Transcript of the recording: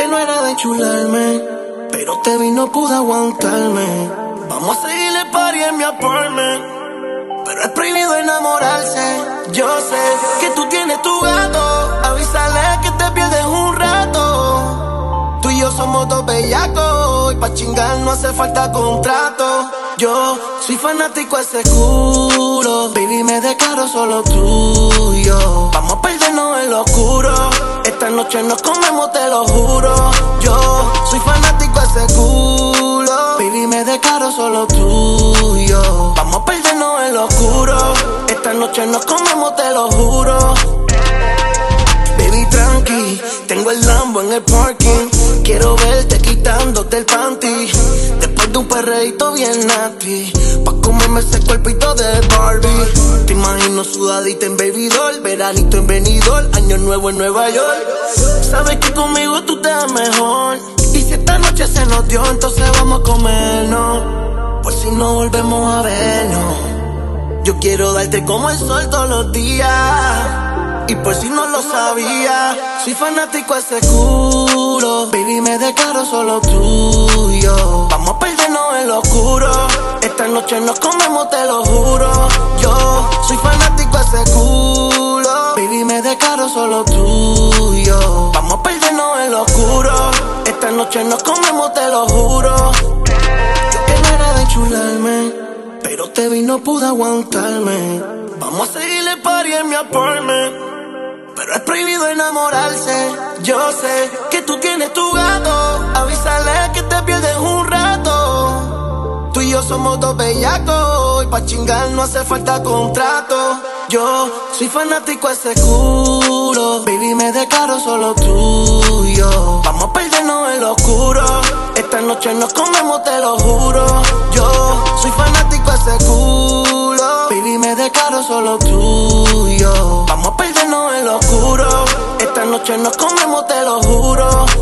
no era de chularme, pero te vi, no pude aguantarme. Vamos a seguir el party en mi apartment, pero es prohibido enamorarse. Yo sé que tú tienes tu gato, avísale que te pierdes un rato. Tú y yo somos dos bellacos, y pa' chingar no hace falta contrato. Yo soy fanático a ese culo, baby, me declaro solo tuyo. Vamos a perdernos en lo oscuro, esta noche nos comemos, te lo juro. Yo soy fanático a ese culo, baby, me declaro solo tuyo. Vamos a perdernos en lo oscuro, esta noche nos comemos, te lo juro. Baby, tranqui, tengo el Lambo en el parking. Quiero verte quitándote el panty, después de un perreíto bien nasty, pa' comerme ese cuerpito de Barbie. Te imagino sudadita en Baby Doll, veranito en Benidorm, año nuevo en Nueva York. Sabes que conmigo tú te das mejor, y si esta noche se nos dio, entonces vamos a comernos, por si no volvemos a vernos. Yo quiero darte como el sol todos los días, y por si no lo sabía, soy fanático a ese culo, baby, me declaro solo tuyo. Vamos a perdernos en lo oscuro, esta noche nos comemos, te lo juro. Yo soy fanático a ese culo, baby, me declaro solo tuyo. Vamos a perdernos en lo oscuro, esta noche nos comemos, te lo juro. Yo que no era de chularme, pero te vi, no pude aguantarme. Vamos a seguir el party en mi apartment, pero es prohibido enamorarse. Yo sé que tú tienes tu gato, avísale que te pierdes un rato. Tú y yo somos dos bellacos, y pa' chingar no hace falta contrato. Yo soy fanático a ese culo, baby, me declaro solo tuyo. Vamos a perdernos en lo oscuro, esta noche nos comemos, te lo juro. Yo soy fanático a ese culo, baby, me declaro solo tuyo. Vamos a perdernos en lo oscuro, esta noche nos comemos, te lo juro.